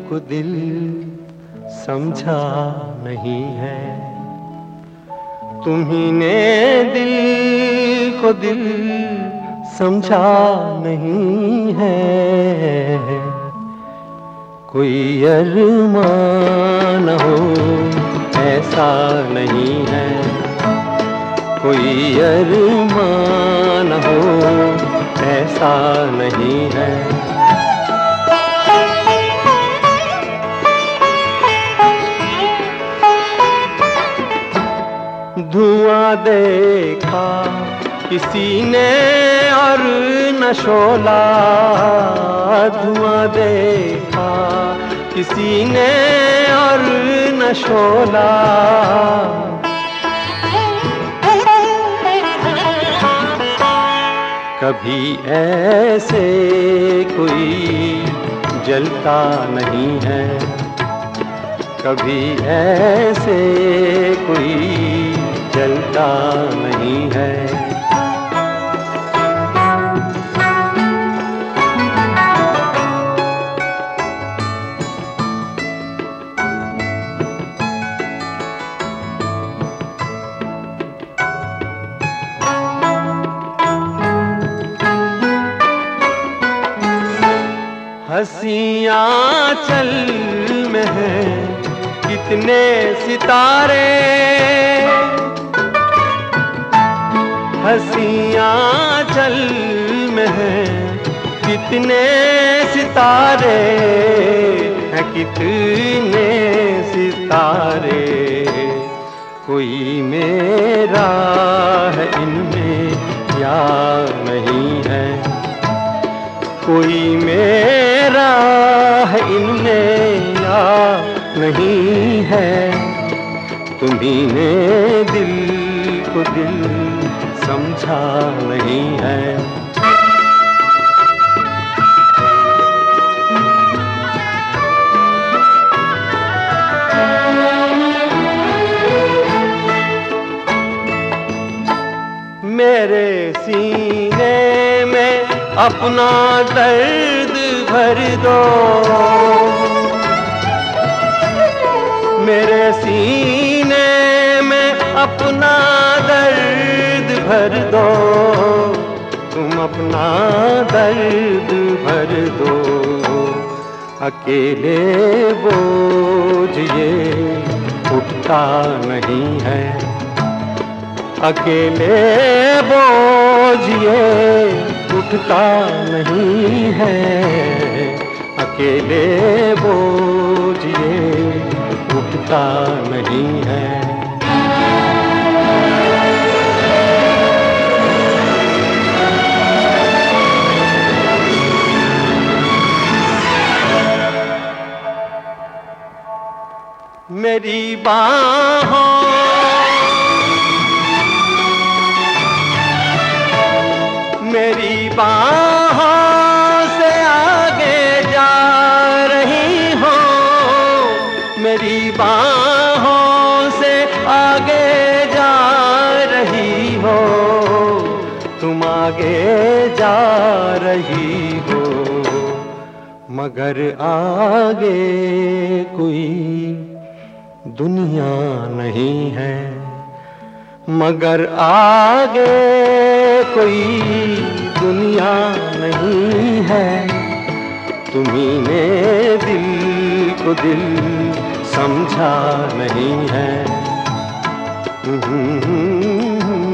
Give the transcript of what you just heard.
को दिल समझा नहीं है। तुम्ही ने दिल को दिल समझा नहीं है। कोई अरमान हो ऐसा नहीं है। कोई अरमान हो ऐसा नहीं है। धुआं देखा किसी ने और न शोला। धुआं देखा किसी ने और न शोला। कभी ऐसे कोई जलता नहीं है। कभी ऐसे कोई जलता नहीं है। हंसियाँ चल में हैं कितने सितारे। हंसियाँ चल में हैं कितने सितारे हैं। कितने सितारे कोई मेरा है इनमें या नहीं है। कोई मेरा है इनमें या नहीं है। तुम्ही ने दिल को दिल समझा नहीं है। मेरे सीने में अपना दर्द भर दो। मेरे सीने में अपना दर्द भर दो। तुम अपना दर्द भर दो। अकेले बोझ ये उठता नहीं है। अकेले बोझ ये उठता नहीं है। अकेले बोझ ये उठता नहीं है। मेरी बाहों मेरी बाहों से आगे जा रही हो। मेरी बाहों से आगे जा रही हो। तुम आगे जा रही हो। मगर आगे कोई दुनिया नहीं है। मगर आगे कोई दुनिया नहीं है। तुम्ही ने दिल को दिल समझा नहीं है।